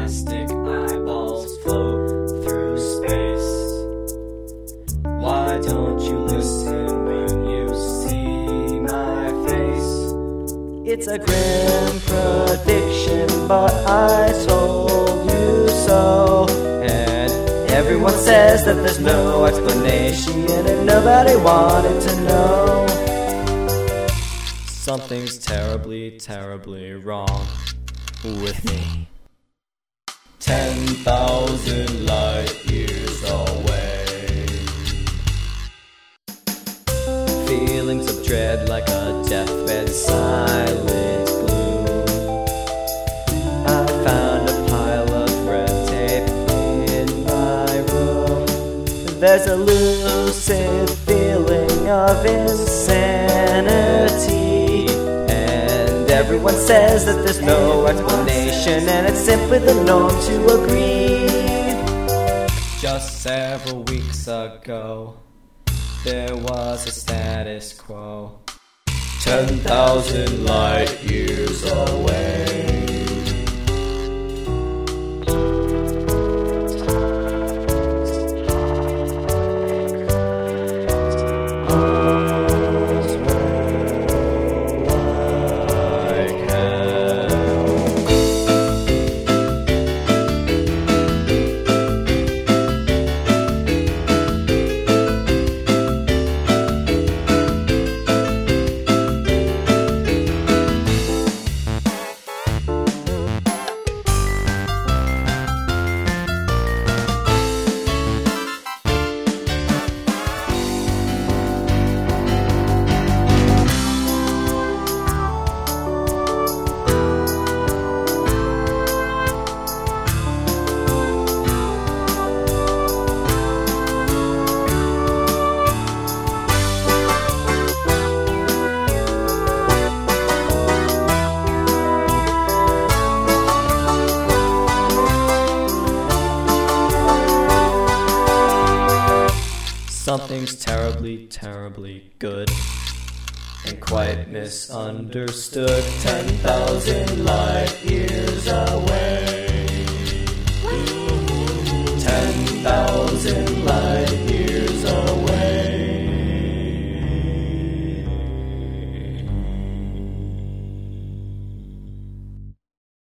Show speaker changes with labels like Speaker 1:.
Speaker 1: plastic eyeballs float through space. Why don't you listen when you see my face? It's a grim prediction, but I told you so. And everyone says that there's no explanation, and nobody wanted to know. Something's terribly, terribly wrong with me. 10,000 light years away. Feelings of dread like a deathbed silent gloom. I found a pile of red tape in my room. There's a lucid feeling of insanity. Everyone says that there's no explanation, and it's simply the norm to agree. Just several weeks ago, there was a status quo. 10,000 light years away. Something's terribly, terribly good and quite misunderstood. 10,000 light years away.